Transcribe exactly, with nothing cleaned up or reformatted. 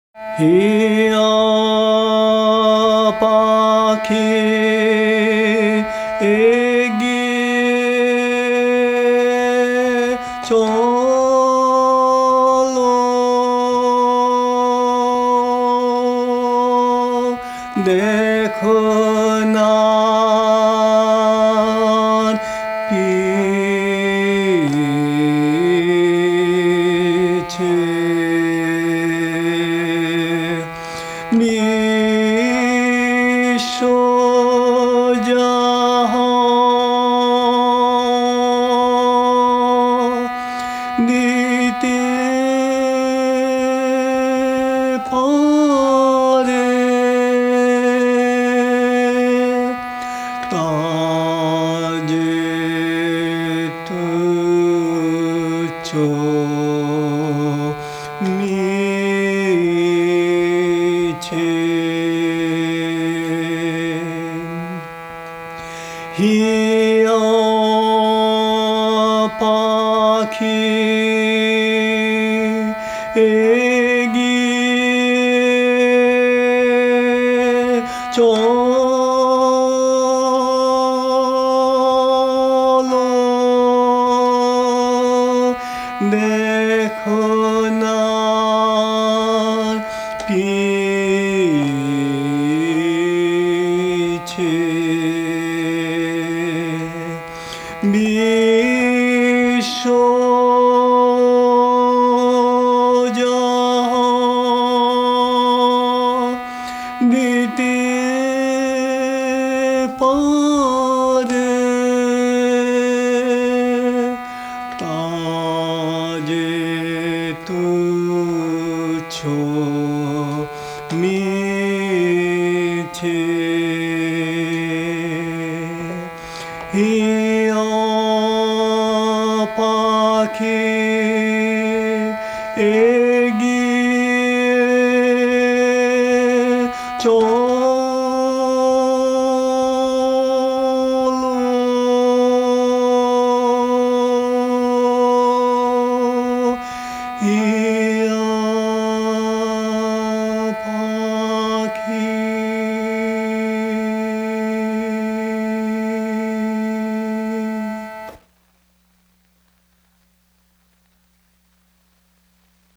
হিয়া পাখি এগিয়ে চলো, দেখো না পিছে বিশ্ব জাহান দিতে পারে তাজে তুচ্ছ মিছে। হিয়া পাখি এগিয়ে চলো, দেখো না পিছে বিশ্ব জাহান দিতে পারে তাজে তুচ্ছ মিছে। হিয়া পাখি